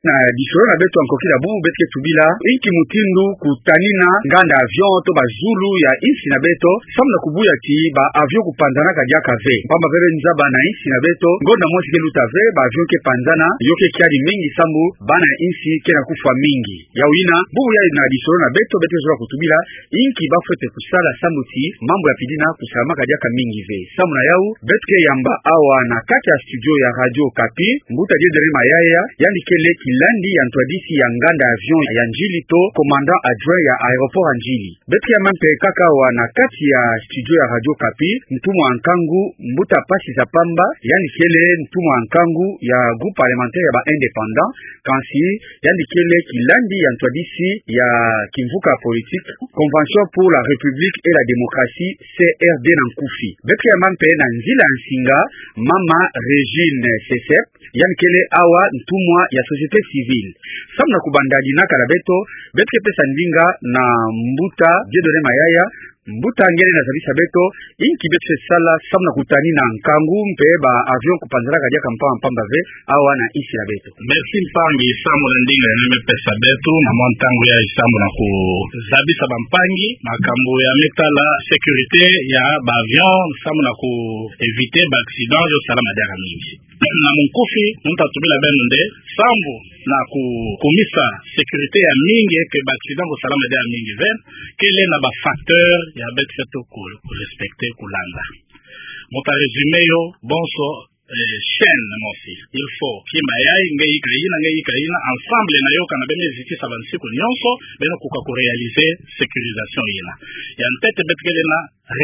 na disoro na beto ankoki na bubu betke tubila inki mutindu kutanina nganda avion to bazulu ya insi na beto samna kubuya ti ba avion kupanzana kadia kave pamba veve nzaba na insi na beto ngonda mosi ke lutave ba avion ke panzana yoke kiadi mingi sambu bana insi kena kufa mingi ya uina bubu ya na disoro na beto betke zora kutubila inki bafete kusala samuti mambo ya pidina kusalama kadia ka mingi ve samna yau betke yamba awa na kati ya studio ya Radio Kapi mbuta diedere mayaya yani kele kilandi ya ntwadisi ya nganda avion ya Njili to commandant adjoint ya aéroport Njili betke ya mampe kaka wa na kati ya studio ya Radio Kapi mtumu ankangu mbuta pasi za pamba yani kele mtumu ankangu ya groupe parlementaire ya ba indépendant kansi yani kele kilandi ya ntwadisi ya kimvuka politique convention pour la république et la démocratie CRD na Nkufi betke ya mampe na nzila nsinga mama Regine Sesep yani kele awa ntumwa ya société civile samna kubandadi na kalabeto betke pesa ndinga na mbuta diedore mayaya mbuta ngene na zabisa beto inki betu sala samna kutani na nkangu mpe ba avion kupanzala kadia kampama mpamba ve awa na isi la beto. Merci mpangi samu na ndinga na pesa beto na montangu ya samu na ku zabisa bampangi makambo ya metala sécurité ya ba avion samu na ku éviter ba accident yo sala madara mingi na munkufi ntatubila benonde sambu na kumisa sécurité ya mingi ke ba accident ko sala madara mingi ve kele na ba facteur ya bet feto ko respecter kulanda mota résumé yo bonso chaîne mosi il faut ki mayai ngai kaina ensemble na yo kana bene ziti sabansi ko nyonso beno ko réaliser sécurisation ina ya ntete bet kele na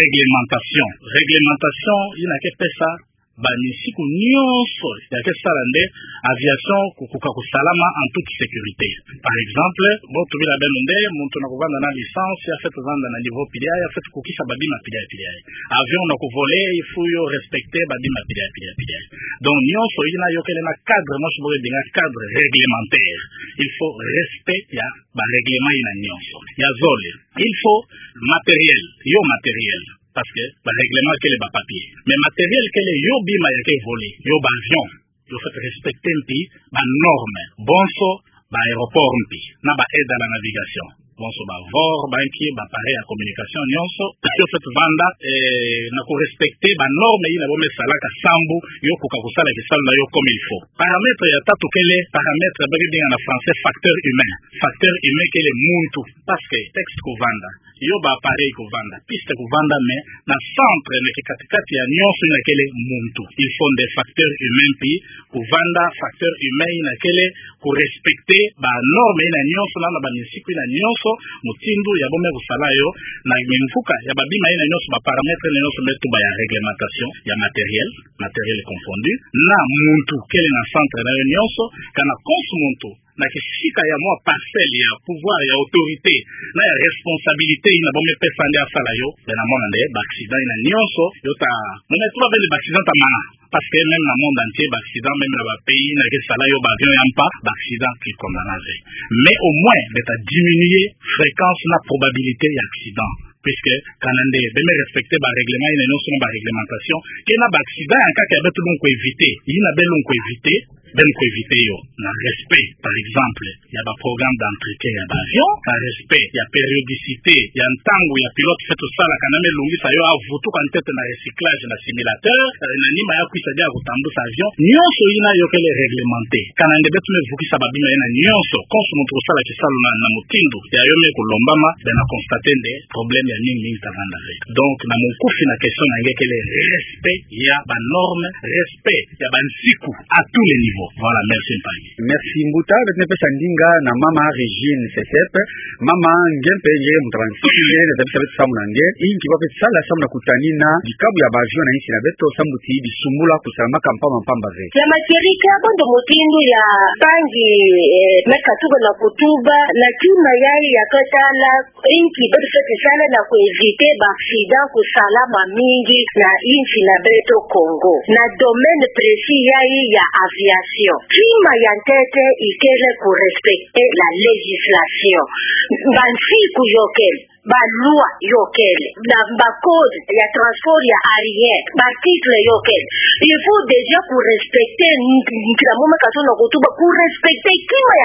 réglementation ina ke pesa bani siku nyonso ya ke salande aviation kukuka kusalama en toute sécurité. Par exemple, bon tu bila benonde muntu na kuvanda na licence ya fait vanda na niveau pilia ya fait kukisa babima pilia avion na kuvoler il faut yo respecter babima pilia. Donc nyonso ina yokele na cadre moi je voudrais dire cadre réglementaire. Il faut respect ya ba règlement ina nyonso. Ya zole. Il faut matériel parce que ba règlement que les ba papier mais matériel que les yo bima ya ke voler yo ba avion yo fait respecter mpi ba norme bonso ba aéroport mpi na ba aide à la navigation bonso ba vor ba inki ba pareil à communication nyonso yo fait vanda na ko respecter ba norme ina bo mesala ka sambu yo ko ka kusala ke sala yo comme il faut paramètre ya tatu kele paramètre ba bien en français facteur humain que le muntu parce que texte ko vanda yo ba pareil ko vanda piste ko vanda mais na centre na ke katikati ya nyonso na kele muntu il faut des facteurs humains pi ko vanda facteur humain na kele ko respecter ba norme ina nyonso na ba nisiko ina nyonso mutindu ya bome kusala yo na mfuka ya babima ina nyonso ba paramètre ina nyonso metu ba ya réglementation ya matériel confondu na muntu kele na centre na nyonso kana konsumuntu na kishika ya mwa parcelle ya pouvoir ya autorité na ya responsabilité ina bome pesa ndia sala yo na mona nde ba accident ina nyonso yo ta mona tuba bele ba accident ta mana parce que même dans le monde entier ba accident même dans ba pays na ke sala yo ba avion yampa ba accident qui condamnable mais au moins d'être diminuer fréquence na probabilité ya accident puisque kanande beme respecter ba règlement ina nyonso ba réglementation ke na ba accident en cas que betu donc éviter ina belo ko éviter yo na respect par exemple il y a un programme d'entretien ya avion par respect il y a périodicité il y a un tango ya pilote fait tout ça la kaname lungi sa yo avutu kan tete na recyclage na simulateur na nima ya kuisa dia kutambusa avion nyonso ina yo kele réglementé kanande betu me vukisa babima ina nyonso konsumo to sala ki sala na mutindo ya yo me kolombama na constater des problèmes ya nini tavanda donc na mukufi na question na ngekele respect ya ba norme respect ya ba nsiku à tous les niveaux. Voilà, merci Mpani. Merci Mbuta, betne pesa ndinga na mama Regine Sesep, mama ngempe nje mutransikile na tabisa betu samu nange, inki wape sala samu na kutanina, dikabu ya bavio na insi na beto samu ti bisumula kusalama kampama ve. Ya makirika bondo mutindu ya bangi meka tuba na kutuba, na kima yai ya katala, inki betu fete sala na kuevite baksida kusalama mingi na insi na beto Congo. Na domaine précis yai ya aviation. Kima ya ntete ikele kurespecte la législation. Bansi kuyokel. Ba loi yokel. Ba code ya transport ya aérien. Ba article yokel. Il faut déjà pour respecter nkila moma kaso na kutuba pour respecter kima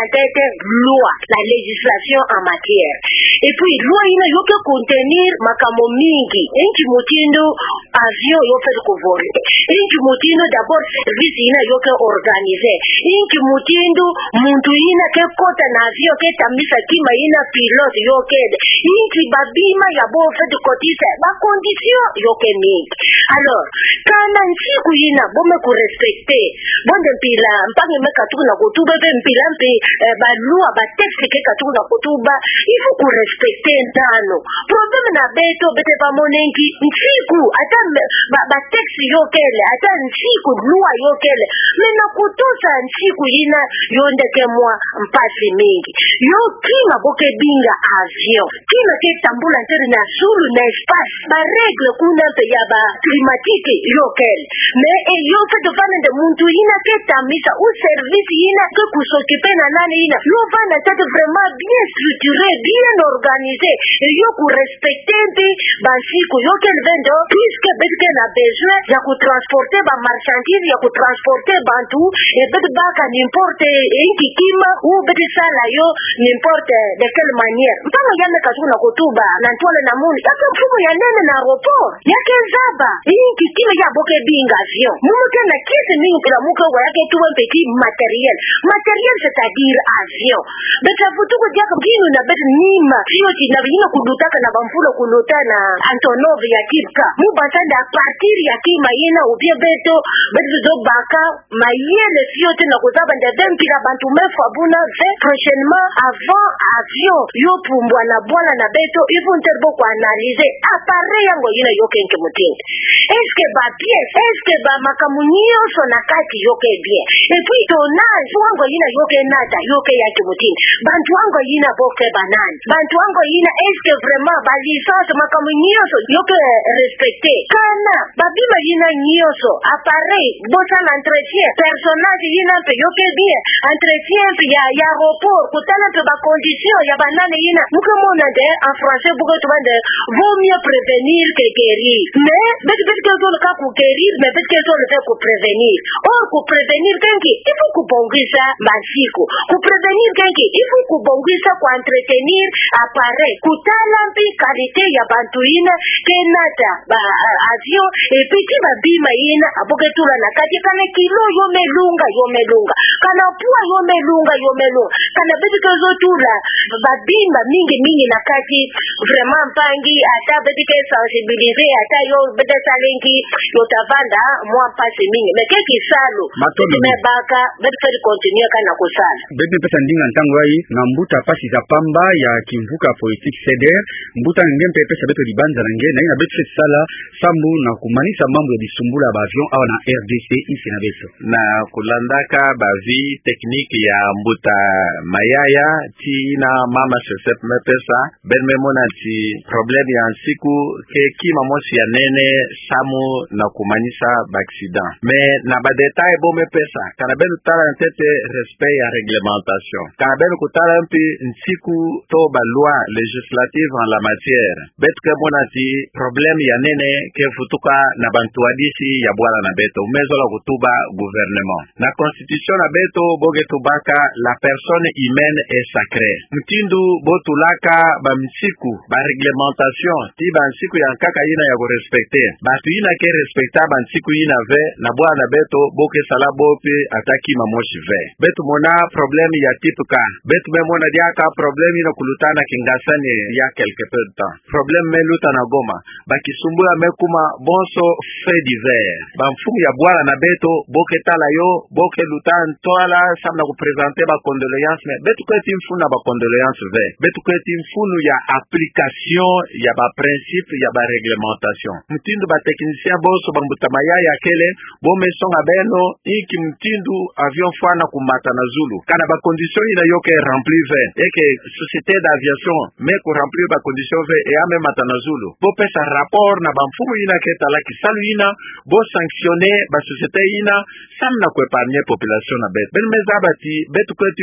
loi, la législation en matière. Et puis loi ina yoke contenir makamo mingi. Inchi mutindo avion yoke kuvole. Inchi mutindo d'abord service ina yoke organisé. Inchi mutindo muntu ina ke kota na avion ke tamisa kima ina pilote yoke. Inchi babima ya bo fait de cotise ba condition yoke mingi. Alors kana nchiku ina bome ku respecter bonde mpila mpange meka tukuna kutuba be mpila mpe ba loi ba texte ke katukuna kutuba il faut ku respecter ndano problème na beto bete pa monenki nchiku ata ba texte yokele ata nchiku loi yokele mena kutosa nchiku ina yondeke mwa mpasi mingi yo kima boke binga avion kima ke tambula ntere na sulu na espace ba règle kuna pe ya ba climatique yokele mais yo fait de vana de muntu ina ke tamisa ou service ina ke kusokipe na nani ina yo vana tete vraiment bien structuré bien organisé et yo ku respecter ba siku yokele vendo puisque betke na besoin ya ku transporter ba marchandise ya ku transporter bantu et bet baka n'importe kima ou bet sala yo n'importe de quelle manière mpanga yame katuna kutuba na ntwale na muni yake mfumo ya nene na aéroport yake zaba kima ya boke binga avion muke na kisi mingi kila muke wa yake tuwe mpeki matériel c'est-à-dire avion beta futuko diaka mkinu na beta nima sio tina vina kudutaka na bamfulo kuluta na Antonov ya kipka mubasanda partir ya kima ina ubie beto do baka mayele sio tena kuzaba ndempi na bantu mefu abuna prochainement avant avion yo pumbwa na bwana na beto ifu nterbo kwa analyser appareil yango ina yoke nke mutindi est-ce que ba pièce est-ce que ba makamunio so na kati yoke bien et puis tonnage wango ina yoke nata yoke ya kimutindi bantu wango ina boke banani bantu wango ina est-ce que vraiment ba licence makamunio so yoke respecté kana babima ina nyoso appareil bosa l'entretien personnage ina pe yoke bien entretien ya aéroport kutana pe ba condition ya banane ina mukamona de en français beaucoup de monde vaut mieux prévenir que guérir mais bet que le cas pour guérir mais bet que le fait pour prévenir or pour prévenir kenki il faut que bongisa masiku pour prévenir kenki il faut que bongisa pour entretenir appareil kutala mpi qualité ya bantu ina kenata ba avion et puis ti ba bima ina aboke tula na kati kana kilo yo melunga kana pua yo melunga kana beti kezo tula ba bima mingi na kati vraiment mpangi ata beti ke sensibiliser ata yo beti salenki yo tavanda mwa pasi mingi mais keki salo me baka beti ke continuer kana kusala beti pesa ndinga ntango ai na mbuta pasi za pamba ya kimvuka politique CDR mbuta ngempe pesa beto libanza nange na ina beti sala sambu na kumanisa mambo ya disumbula ba avion au na RDC ici na beto na kulandaka ba vi technique ya mbuta mayaya tina mama Joseph mepesa benme mona ti problème ya siku ke kima mosi ya nene samu na kumanisa ba accident mais na ba détail bo mepesa kana belu tala ntete respect ya réglementation kana belu kutala mpi nsiku to ba loi législative en la matière betke mona ti problème ya nene ke futuka na bantu adisi ya bwala na beto mezo la kutuba gouvernement na constitution na beto boge tubaka la personne humaine est sacrée mtindu botulaka ba msiku ba réglementation ti ba msiku ya kaka ina ya ko respecter batu ina ke respecta ba msiku ina ve na bwala na beto boke sala bope ataki mamoshi ve betu mona problème ya type ka betu me mona diaka problème ina kulutana kingasani ya quelque peu de temps problème me luta na goma bakisumbula mekuma bonso fait divers ba mfumu ya bwala na beto boke tala yo boke lutan toala samna ku présenter ba condoléances mais betu ko timfuna ba condoléances ve betu ko timfunu ya application ya ba principe ya ba réglementation mtindu ba technicien bonso ba mbutamaya ya kele bo mesonga beno iki mtindu avion fana kumata na zulu kana ba condition ina yoke remplir ve et que société d'aviation mais ko remplir ba condition ve et ame mata na zulu bo pesa rapport na ba mfumu ina ke tala ki salu ina bo sanctionner ba société ina samna ko épargner population na bet ben mezabati betu ko timfunu ya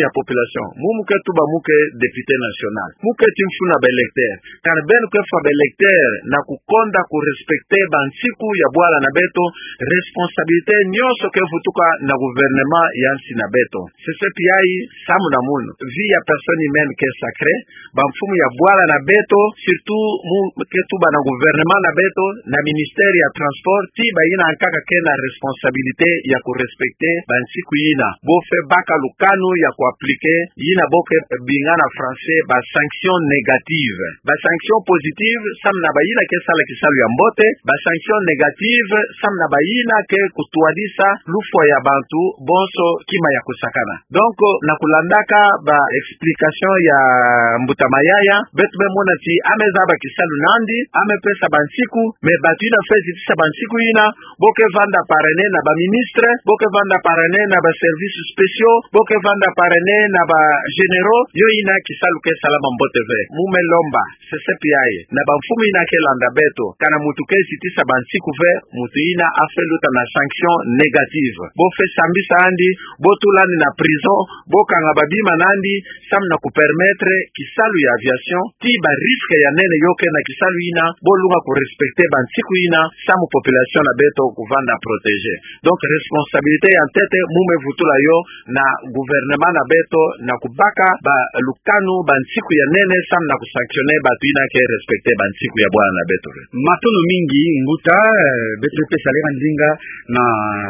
ya population muke tuba muke député national muke timfuna ba électeur kana ben ko fa ba électeur na kukonda ku respecter bansiku ya bwala na beto responsabilité nyonso ke vutuka na gouvernement ya nsina beto CCPI samu na munu vie ya personne humaine ke sacré bamfumu ya bwala na beto surtout muke tuba na gouvernement na beto na ministère ya transport ti bayina ankaka ke na responsabilité ya ku respecter bansiku yina bo fe baka lukanu ya ku appliquer yina boke bingana français ba sanction négative ba sanction positive samna bayina ke sala kisalu ya mbote ba sanction négative samna bayina ke kutuadisa lufo ya bantu bonso kima ya kusakana donc na kulandaka ba explication ya mbutamayaya betu mona ti ameza ba kisalu nandi amepesa bansiku me batu ina fezi tisa bansiku ina boke vanda parene na ba ministre boke vanda parene na ba services spéciaux boke vanda parene na ba généraux yo ina kisalu ke salama mbote ve mume lomba CCPI na ba mfumu ina ke landa beto kana mutu ke sitisa bansiku ve mutu ina afeluta na sanction négative bo fe sambisa andi bo tulani na prison bo kanga babima nandi samna ku permettre kisalu ya aviation ti ba risque ya nene yoke na kisalu ina bo lunga ku respecter bansiku ina samu population na beto kuvanda protéger donc responsabilité ya tete mume vutula yo na gouvernement na beto na kubaka ba lukanu bansiku ya nene samna ku sanctionner batu ina ke respecter bansiku ya bwana na beto matono mingi nguta beto pesa le ndinga na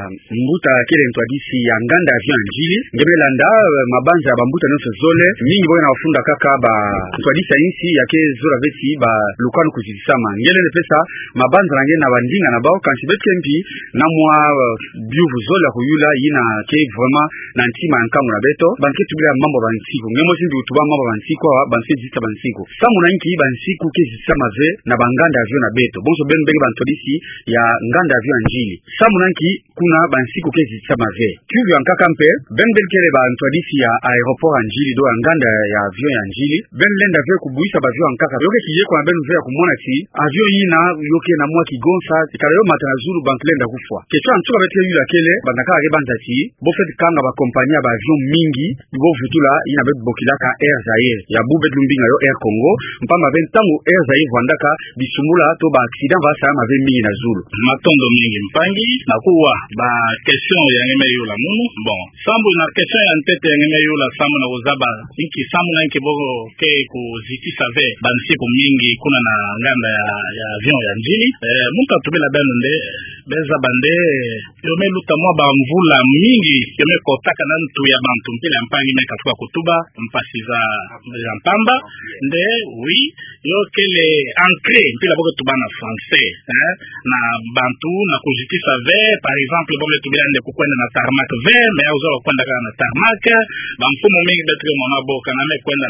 nguta kile ntwadisi ya nganda avion njili ngebelanda mabanza bambuta noso zole mingi boye na wafunda kaka ba ntwadisa insi yake zora beti ba lukanu kujisama ngele ne pesa mabanza na ngena bandinga na bao kansi betempi na mwa biuvu zole kuyula yina ke vraiment na ntima nkamu na beto banke tubila mambo bansiku ngemo sindi utuba mambo bansiku banse jita bansiku samu na inki bansiku ke jisama ve na banganda avion na beto bonso ben benge bantodisi ya nganda avion njili samu na inki kuna bansiku ke jisama ve kuvi ankaka mpe ben belkele bantodisi ya aéroport njili do nganda ya avion ya njili ben lenda ve kubuisa ba avion ankaka yoke kiyeko na ben ve kumona ti avion yina yoke na mwa kigonsa ikala yo matana zulu banklenda kufwa kecho antuka bete yula kele bandaka ke banzati bo fait kanga ba compagnie ba avion mingi bo vutula ina be bokilaka Air Zaire ya bube lumbinga yo Air Congo mpamba ben tangu Air Zaire vandaka bisumula to ba accident va sama ve mingi na zulu matondo mingi mpangi na kuwa ba question ya ngeme yula munu bon sambu na question ya ntete ya ngeme yula samu na uzaba inki samu na inki bogo ke ku ziti save bansiku mingi kuna na nganda ya avion ya njili muntu atubila benunde beza bande yome luta mwa ba mvula mingi yome kotaka na ntu ya bantu mpila mpangi meka tuka kutuba mpasiza ya mpamba nde oui yo kele ancré mpila boke tuba na français na bantu na kujitisa ve par exemple bombe tubila nde kukwenda na tarmac ve me auzo kwenda kana na tarmac ba mfumo mingi betre mona boka na me kwenda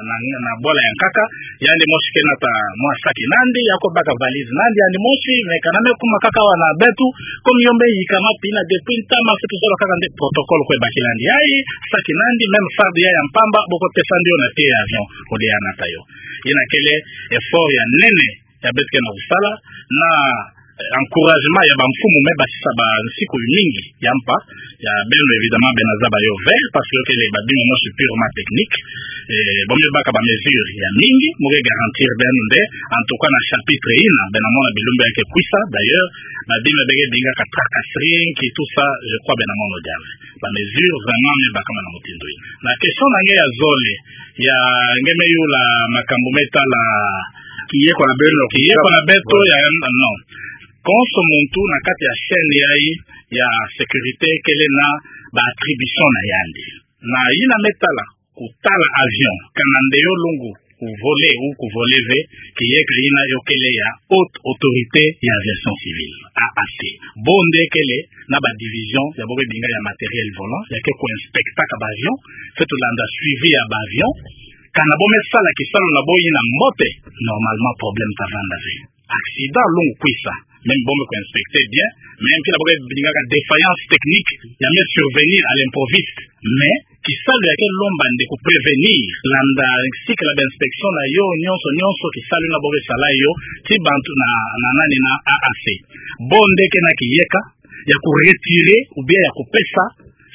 na bola ya nkaka yande moshi kena ta mwa saki nandi yako baka valise nandi yande moshi me kana me kuma kaka wana betu comme yombe yikama pina depuis ntama setu zola kaka nde protocole kwe bakilandi yai saki nandi même farde ya mpamba boko pesandi yo na te avion kode ya natayo yina kele effort ya nene ya betke na usala na encouragement ya bamfumu me basisa ba siku mingi ya mpa ya beno évidemment benazaba yo vert parce que les babino mo c'est purement technique bombe baka ba mesure ya mingi mo garantir benende en tout cas na chapitre ina benamona bilumba yake kwisa d'ailleurs babino bege dinga ka tracasserie qui tout ça je crois benamona diable ba mesure vraiment me baka na motindo na question na nge ya zole ya ngeme yula makambo metala kiyeko na beto ya non konso muntu na kati ya chaîne yai ya sécurité kele na ba attribution na yandi na yina metala kutala avion kanande yo lungu kuvoler ou kuvoleve kiyeka yina yo kele ya haute autorité ya aviation civile AAC bonde kele na ba division ya boke dinga ya matériel volant ya ke ko inspecta ka ba avion fait landa suivi ya ba avion kana bome sala kisalo na boyi na mbote normalement problème tavanda ve accident lungu kwisa même bombe ko inspecter bien même kila boke dinga ka défaillance technique ya me survenir à l'improviste mais qui salu yake lomba nde ku prévenir landa cycle d'inspection na yo nyonso qui salu na boke sala yo ti bantu na nani na AAC bonde ke na kiyeka ya ku retirer ou bien ya ku pesa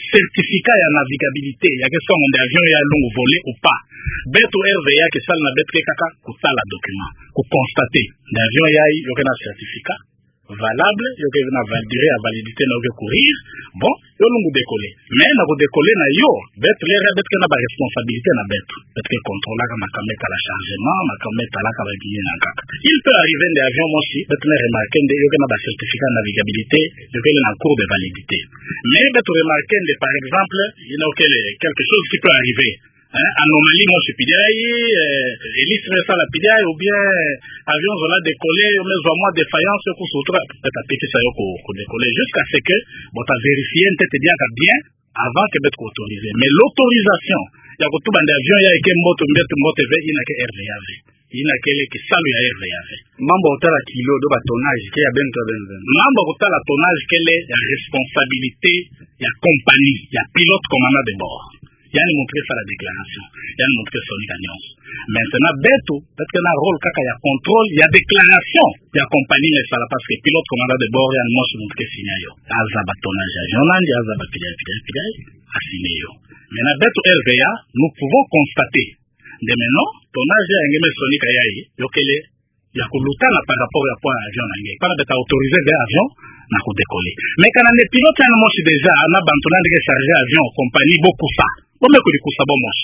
certificat ya navigabilité ya ke songo de avion ya longue volée ou pas beto RVA ke sala na beto ke kaka kutala document ku constater de avion ya yo ke na certificat valable yo ke na durée ya validité na yo courir bon yo lungu décoller mais na ko décoller na yo beto le beto ke na ba responsabilité na beto ke contrôler ka makameta la chargement makameta la ka ba guiné na kaka il peut arriver des avions moshi beto le remarquer de yo ke na ba certificat de navigabilité yo ke na cours de validité mais beto remarquer de par exemple il y a quelque chose qui peut arriver anomalie mo supidai hélice ça la pidai ou bien avion zola décoller mais au moins défaillance ko sotra peut-être appliquer ça ko décoller jusqu'à ce que bon ta vérifier tête bien avant que être autorisé mais l'autorisation ya ko tuba avion ya ke moto ve ina ke RVAV ina kele ke salu ya RVAV mambo utala kilo do ba tonnage ke ya bento mambo utala tonnage kele ya responsabilité ya compagnie ya pilote commandant de bord yani montrer ça la déclaration yani montrer son gagnance maintenant beto peut-être que na rôle kaka ya contrôle ya déclaration ya compagnie mais ça la parce que pilote commandant de bord yani moi montrer signer yo aza batonnage journal aza bapidai assigné yo maintenant beto RVA nous pouvons constater de maintenant tonnage ya ngeme sonika yayi yokele ya kulutana par rapport à point avion nange pas d'être autorisé vers avion na ko décoller mais quand on est pilote na moshi déjà na bantona de charger avion compagnie beaucoup ça Comment que ça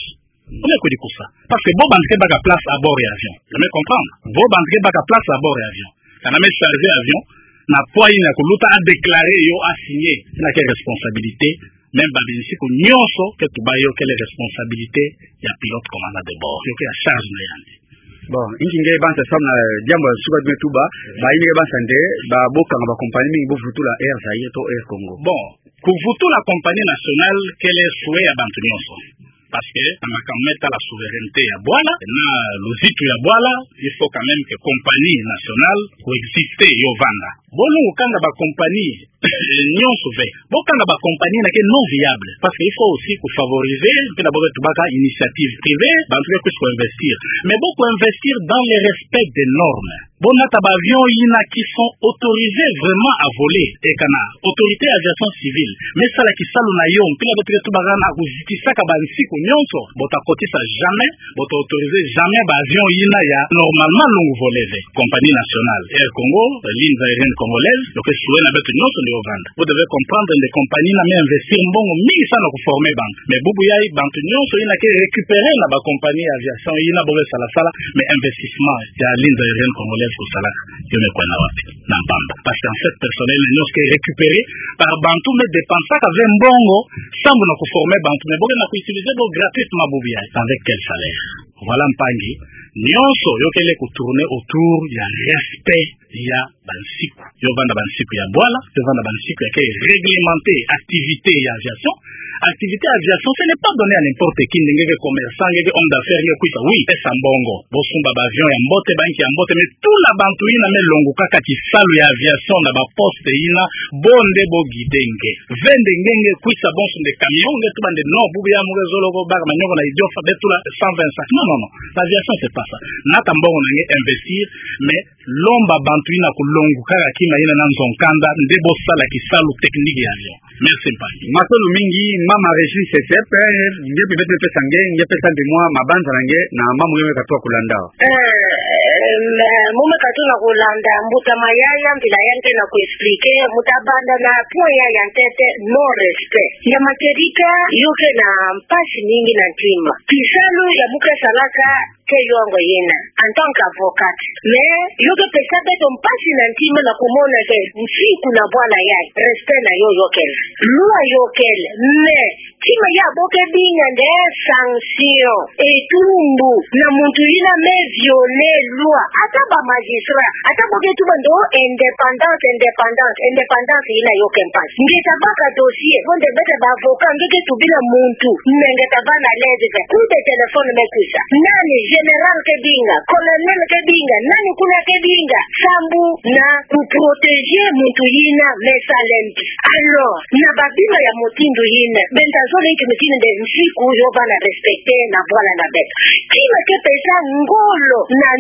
parce que bon bandé baka place à bord et avion. Vous me comprendre? Bon bandé baka place à bord et avion. Quand on met chargé avion, na poids na ko luta a déclarer yo a signer na quelle responsabilité même babinisi ko nyonso que tu ba yo quelle responsabilité ya pilote commandant de bord. Yo que a charge na yandi. Bon, inginge bansa samna jambo suba betuba ba inge bansa nde ba boka ba compagnie mingi bo futula Air Zaïre to Air Congo. Bon, kuvutu la compagnie nationale quelle est souhait ya bantu nyonso parce que amakameta la souveraineté ya bwala na lozitu ya bwala il faut quand même que compagnie nationale coexiste yo vanda bolu kanga ba compagnie nyonso ve bokanga ba compagnie na ke non viable parce que il faut aussi que favoriser que d'abord tubaka initiative privée bantu que puisse investir mais beaucoup investir dans le respect des normes bonata ba avion yina qui sont autorisés vraiment à voler et kana autorité aviation civile mais ça la qui salu na yo mpila betre tubaka na kuzitisa ka ba nsiku nyonso bota kotisa jamais bota autoriser jamais ba avion yina ya normalement longue volée compagnie nationale Air Congo ligne aérienne congolaise donc souhait na betu nyonso ndio vanda vous devez comprendre des compagnies na me investir mbongo mingi sana ko former banque mais bubu yayi banque nyonso yina ke récupérer na ba compagnie aviation yina bobe sala mais investissement ya ligne aérienne congolaise ko sala yo me kwa na wapi na pamba parce qu'en fait personnel nyonso ke récupéré par bantu me dépenser ka ve mbongo sambu na ko former banque mais boke na ko utiliser bo gratuitement bubu yayi avec quel salaire voilà mpangi nyonso yo kele ko tourner autour ya respect ya bansiku yo vanda bansiku ya bwala yo vanda bansiku ya ke réglementer activité ya aviation ce n'est pas donné à n'importe qui ndenge commerçant ngeke homme d'affaires ngeke kuita oui pesa mbongo bosumba ba avion ya mbote banki ya mbote mais tout la bantu ina me longo kaka kisalu ya aviation na ba poste ina bonde bo gidenge vende ngenge kuisa bonso de camion ngetu bande no bubu ya mugezolo ko baga manyoko na idiofa betula 125 non l'aviation c'est pas ça nata mbongo nange investir mais lomba bantu ina kulongo kaka kima ina na nzonkanda ndebo sala kisalu technique ya avion merci mpangi matolo mingi mama régime CCP nge bibete pesa nge nge pesa ndimwa mabanza nange na mamu yeme katwa kulanda mume katuna kulanda mbuta mayaya mbila yante na kuexplike mutabanda na poya yantete no respect ya makerika yuke na mpasi mingi na ntima kisalu ya muka salaka ke yongo yena en tant qu'avocat mais yuke pesa beto mpasi na ntima na kumona ke msiku na bwana yai respect na yo yokel lua yokel mais tima ya boke binga nde sanction etumbu na muntu ina me violer loi ata ba magistrat ata boke tuba ndo independance ina yo kempas ngeta baka dossier bonde bete ba avocat ngeke tubila muntu ngeta bana leze kude telefone mekusa nani general ke binga colonel ke binga nani kuna ke binga sambu na kuproteger muntu ina mesalembi alors na babima ya motindo ina bentazole ki mutine de nsiku yo bana respecter na bwana na beta kima ke pesa ngolo na nsiku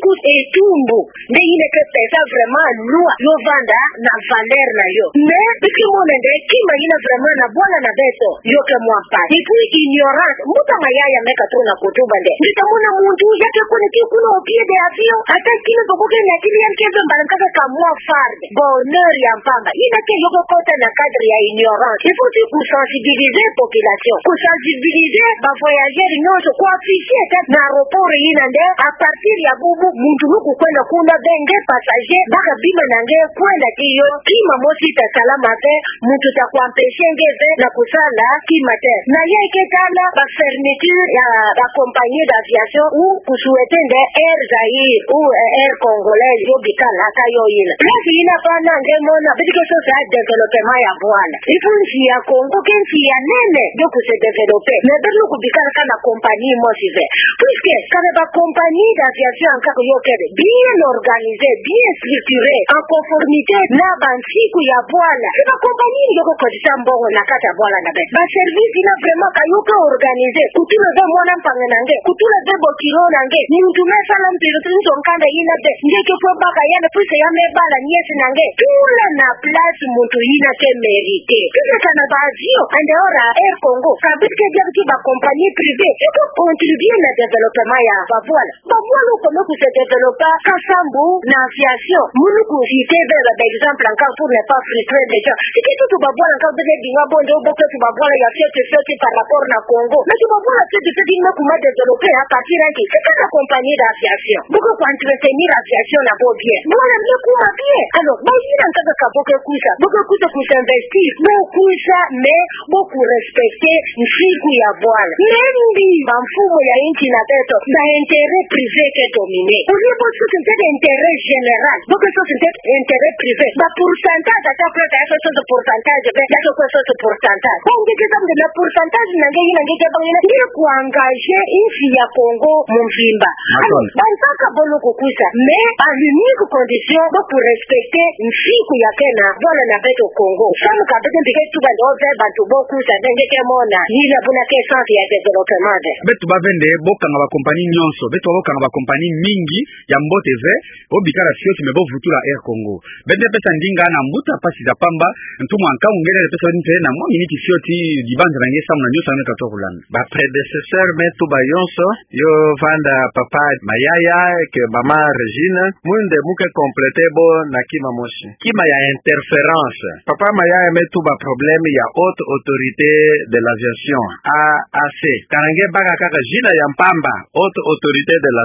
coûte etumbu nde ile ke pesa vraiment lua yo vanda na valeur na yo mais biki monende kima ina vraiment na bwana na beto yo ke mwapa et puis ignorance muta mayaya meka tu na kutuba nde nitamona muntu yake kone kuna au pied de avion hata kile bokoke na kile yake mbalankaza kamwa farde bonheur ya mpamba ina ke yoko kota na cadre ya ignorance il faut que sensibiliser population ku sensibiliser ba voyageurs nyoso kwa afficher na aéroport ina nde a partir ya bubu muntu huku kwenda kuna benge passager baka bima nange kwenda kiyo kima mosi ta salama te muntu ta kuampeshe ngeve na kusala kima te na yeke tala ba fermeture ya ba compagnie d'aviation ou kusouhaiter de Air Zaïre ou Air Congolais yo bikala kayo ina place ina pana ngemona bitike so sa développement ya bwana ifunzi ya Congo kenzi ya nene yo ku se développer mais belu ku bikala kana compagnie mosive puisque kana ba compagnie d'aviation encore yo kebe bien organisé bien structuré en conformité na bansiku ya bwana ba compagnie yo ko kodisa mbongo na kata bwana na ba service ina vraiment kayo ko organisé kutule za mwana mpanga nange kutule za bokiro nange ni mtume sala mpiro tunzo nkanda ina de ndeke kwa baka yana puse ya mebala nyesi nange tula na place muntu ina ke mérité kisa kana bazio andeora Air Congo kabitke jabki ba compagnie privée iko contribuer na développement ya babwala uko ku se développer kasambu na aviation munu ku citer par exemple encore pour ne pas frustrer les gens c'est que tout babwala encore de binga bonde oboke tu babwala ya fait par rapport na Congo mais tu babwala c'est dina kuma développer à partir de c'est la compagnie d'aviation beaucoup pour entretenir l'aviation na beau bien voilà le kuma bien alors baina ntaka kaboke kusa beaucoup ku s'investir beaucoup ça mais beaucoup respecter nsiku ya bwana mendi mfumo ya nchi na beto na intérêt privé que dominé ulipo c'est intérêt général beaucoup c'est intérêt privé ba pourcentage ata preta ya so pourcentage be ya so pourcentage on dit que le pourcentage nange bangina ni kuangaje nchi ya Congo mvimba alors bantaka bolo kukusa mais à l'unique condition pour respecter nsiku ya kena bwana na beto Congo kama kabete ndike tuba ndove bantu boku sa ndenge kemona ni la bona kesante ya développement betu bavende bokanga ba compagnie nyonso betu bokanga ba compagnie mingi ya mbote ve obikala sio timebo vutula Air Congo bende pesa ndinga na mbuta pasi za pamba ntumu anka ungene pesa nte na mo miniki sio ti dibanza na ngesa mna nyosa na katokulana ba prédécesseur metu ba yonso yo vanda papa mayaya que mama Regine munde muke compléter bo na kima moshi kima ya interférence papa mayaya metu ba problème ya haute autorité de l'aviation AAC karange baka kaka jina ya mpamba haute autorité de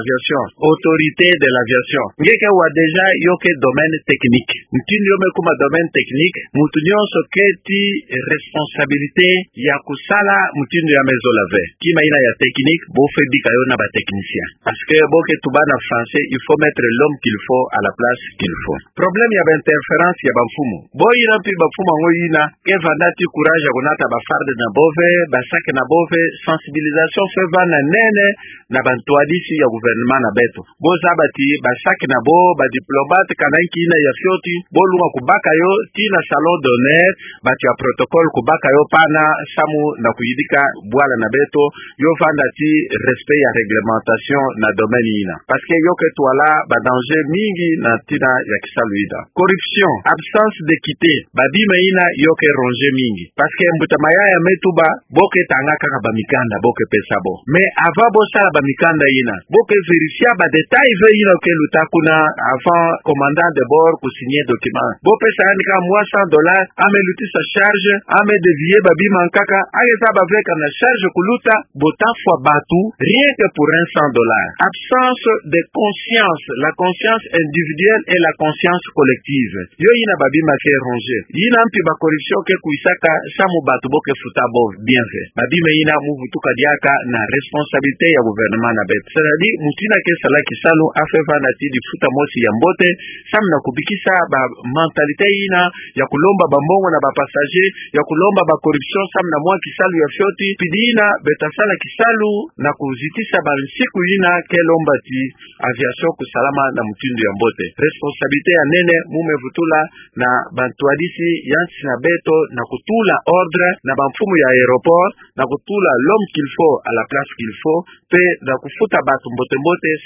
l'aviation ngeke wa deja yoke domaine technique mtini yome kuma domaine technique mutu nyonso keti responsabilité ya kusala mtini ya mezolave kima ina ya technique bo fe bika yo na ba technicien parce que boke tubana français il faut mettre l'homme qu'il faut à la place qu'il faut problème ya ba interférence ya ba mfumo bo ina pi ba mfumo ngoyina ke vandati courage ya kunata ba farde na bove ba sac na bove sensibilisation fe vana nene na bantuadisi ya gouvernement na beto bo zabati ba sac na bo ba diplomate kananki ina ya fioti bo lunga kubaka yo tina salon d'honneur ba ya protocole kubaka yo pana samu na kuyidika bwala na beto yo vanda ti respect ya réglementation na domaine ina parce que yo ke toala ba danger mingi na tina ya kisaluida corruption absence d'équité ba bima ina yo ke ronger mingi parce que mbuta mayaya metuba boke tanga kaka ba mikanda boke pesa bo mais avant bo sala ba mikanda ina boke vérifier ba détail ve ina ke lutakuna avant commandant de bord ku signer document bo pesa ni ka $100 ame luti sa charge ame dévier ba bima kaka ayesa ba veka na charge kuluta bota fois batu rien que pour $100 absence de conscience la conscience individuelle et la conscience collective yo ina ba bima ke ronger ina mpi ba corruption ke kuisaka samu batu boke futa bo bien fait ba bima ina muvutuka diaka na responsabilité ya gouvernement na bet c'est-à-dire mutina ke sala kisalu afeva na ti di futa mosi ya mbote samna kubikisa ba mentalité ina ya kulomba ba mbongo na ba passager ya kulomba ba corruption samna mwa kisalu ya fioti pidina betasala kisalu na kuzitisa ba siku ina ke lomba ti aviation kusalama na mutindo ya mbote responsabilité ya nene mumevutula na bantuadisi yansi na beto na kutula ordre na bamfumu ya aéroport na kutula l'homme qu'il faut à la place qu'il faut pe na kufuta batu mbote samu na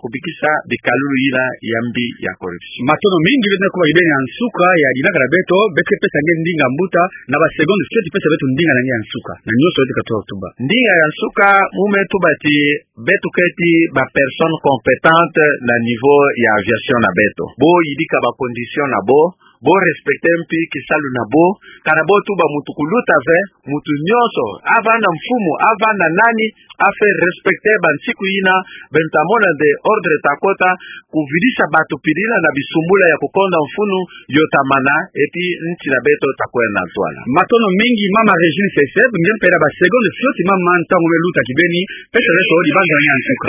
kubikisa bikalulu ila yambi ya corruption. Matono mingi bena kuba ibeni ansuka ya dinaka la beto beke pesa ndinga mbuta na ba seconde straight pesa beto ndinga na ansuka na nyoso yote katoa hotuba ndinga ya ansuka mume tubati beto keti ba personne compétente na niveau ya aviation na beto bo yidika ba condition na bo respecter mpi kisalu na bo kana bo tuba mutu kuluta ve mutu nyoso avana mfumu avana nani afe respecter bansiku ina bentamona de ordre takota kuvidisha batu pirina na bisumbula ya kukonda mfunu yotamana eti nchi na beto takuwa na twala. Matono mingi mama Regine Seseb ngem pera ba seconde fioti mama ntango meluta kibeni pesa leto odi banga ni ansuka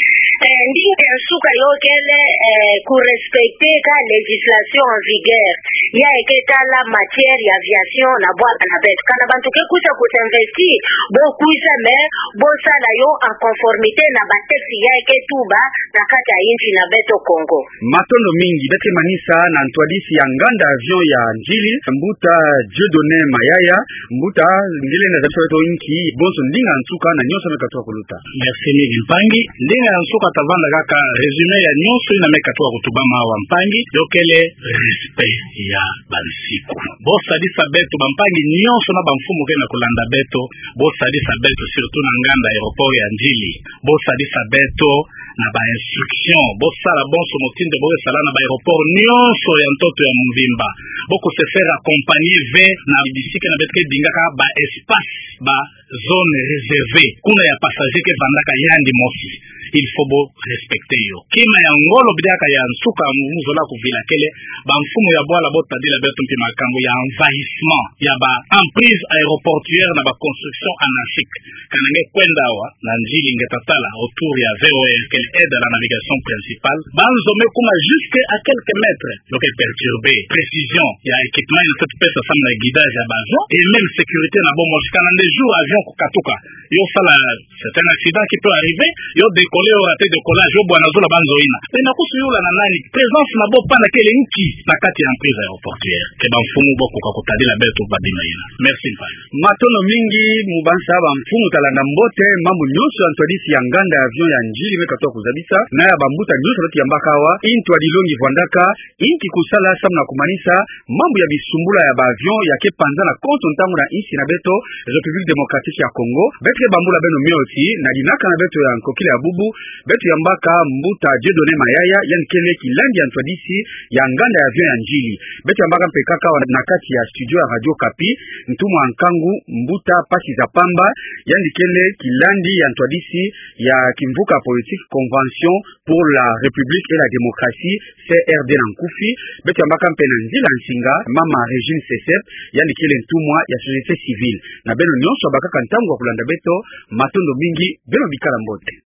ndiyo ansuka yokele ku respecter ka legislation en vigueur ya eketala matière ya aviation na bwata na beto kana bantu ke kusa kuinvestir bo kuisa me bo sala yo en conformité na ba texte ya eketuba na kati ya inchi na beto Congo. Matono mingi bete manisa na ntwadisi ya nganda avion ya njili mbuta Dieudonné Mayaya mbuta ngile na zabiso inchi bonso ndinga ansuka na nyoso mekatoa kuluta. Merci Migi Mpangi. Ndinga ansuka tavanda kaka résumé ya nyoso ina mekatoa kutubama wa Mpangi yokele respect ya bansiku. Bosa disa beto Mpangi nyoso na bamfumu kena kulanda beto. Bosa disa beto surtout na nganda aéroport ya njili. Bosa disa beto na ba instruction. Bosa la bonso motinde bowe sala na ba aéroport nyonso ya ntoto ya mvimba. Boko se faire accompagner vers na bisika na betke bingaka ba espace ba zone réservée kuna ya passager ke vandaka yandi mosi. Il faut bo respecter yo kima ya ngolo bidaka ya nsuka muzola kuvila kele ba mfumu ya bwala bota dila beto mpi makambo ya envahissement ya ba emprise aéroportuaire na ba construction anarchique kanange kwenda wa na njili ngetatala autour ya VOR qu'elle aide à la navigation principale banzome kuma jusque à quelques mètres donc perturber précision ya équipement de cette pièce ensemble na guidage ya bazo et même sécurité na bon moskana des jours avion kukatuka yo sala c'est un accident qui peut arriver yo décoller au raté de collage yo bwana zola banzoina tena kusuyula na nani présence na bo pana kele nki na kati ya emprise aéroportuaire ke bamfumu boko kakutadila beto badimaina. Merci Mpangi. Matono mingi mubansa ba mfumu talanda mbote mambo nyoso antwadisi ya nganda ya avion ya njili mekatoa kuzabisa na ya bambuta nyoso loti ya mbakawa intu adilongi vwandaka inki kusala samna kumanisa mambo ya bisumbula ya ba avion ya ke panza na konto ntangu na isi na beto République démocratique ya Congo betre bambula beno mioti na dinaka na beto ya nkokile ya bubu beto ya mbaka mbuta Dieudonné Mayaya yani kele kilandi ya ntwadisi ya nganda ya avion ya njili beto ya mbaka mpekaka na kati ya studio ya Radio Kapi ntumu ankangu mbuta pasi za pamba yani kele kilandi ya ntwadisi ya kimvuka politique convention pour la république et la démocratie CRD na nkufi beto ya mbaka mpena nzila nsinga mama Regine Sesep yani kele ntumwa ya société civile na beno nyonso bakaka ntango wa kulanda beto matondo mingi beno bikala mbote.